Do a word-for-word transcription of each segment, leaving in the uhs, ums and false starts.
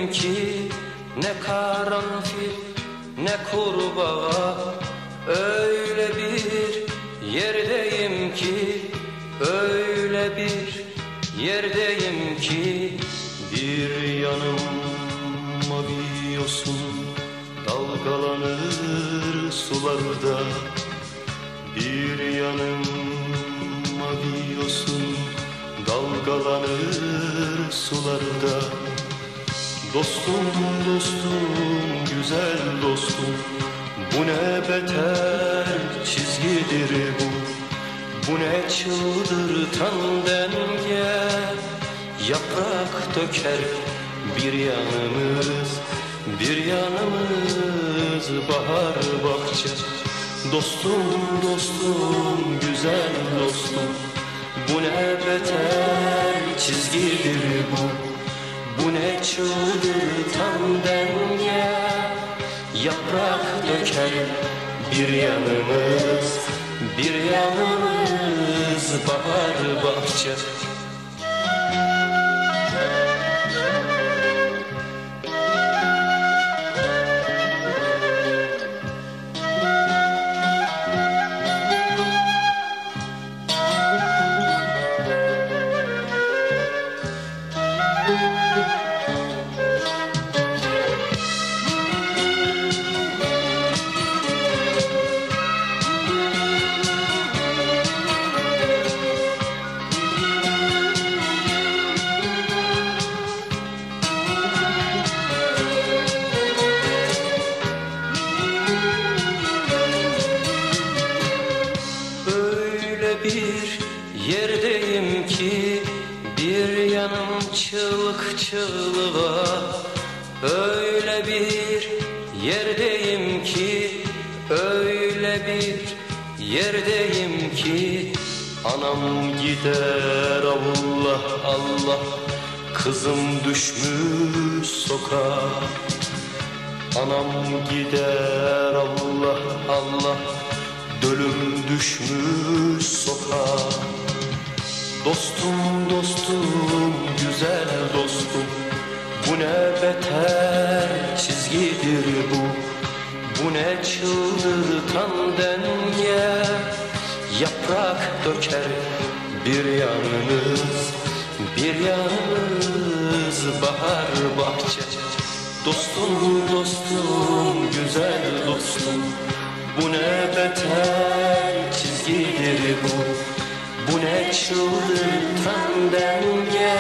yerdeyim ki ne karanfil ne kurbağa. Öyle bir yerdeyim ki, öyle bir yerdeyim ki, bir yanım mavi yosun dalgalanır sularda. Bir yanım mavi yosun dalgalanır sularda. Dostum, dostum, güzel dostum, bu ne beter çizgidir bu. Bu ne çıldırtan denge, yaprak döker bir yanımız, bir yanımız bahar bahçe. Dostum, dostum, güzel dostum, bu ne beter çizgidir bu. Bu ne çıldırtan denge, yaprak döker bir yanımız, bir yanımız bahar bahçe. Bir yerdeyim ki, bir yanım çığlık çığlığa. Öyle bir yerdeyim ki, öyle bir yerdeyim ki, anam gider Allah Allah, kızım düşmüş sokağa. Anam gider Allah Allah, ölüm düşmüş sokağa. Dostum, dostum, güzel dostum, bu ne beter çizgidir bu. Bu ne çıldırtan denge, yaprak döker bir yanımız, bir yanımız bahar bahçe. Dostum, dostum, güzel dostum, bu ne beter çizgidir bu. Bu ne çıldırtan denge,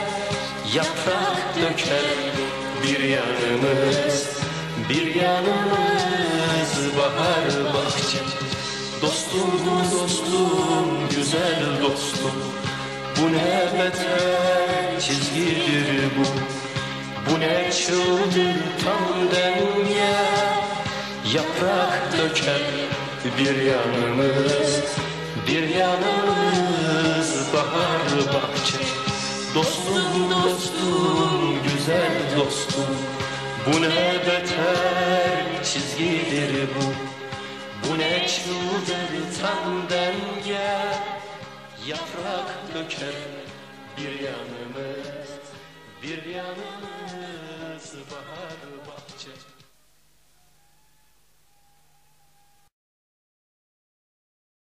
yaprak döker bir yanımız, bir yanımız bahar bahçe. Dostum, dostum, güzel dostum, bu ne beter çizgidir bu. Bu ne çıldırtan denge, yaprak döker bir yanımız, bir yanımız bahar bahçe. Dostum, dostum, güzel dostum, bu ne beter çizgidir bu. Bu ne çıldırtan denge, yaprak döker bir yanımız, bir yanımız